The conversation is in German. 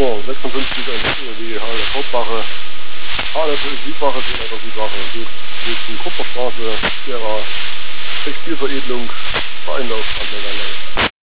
Nur 56 die Hauptwache, Südwache, Südwache, geht zum Kupferstraße, derer Textilveredelung, Vereinlauf,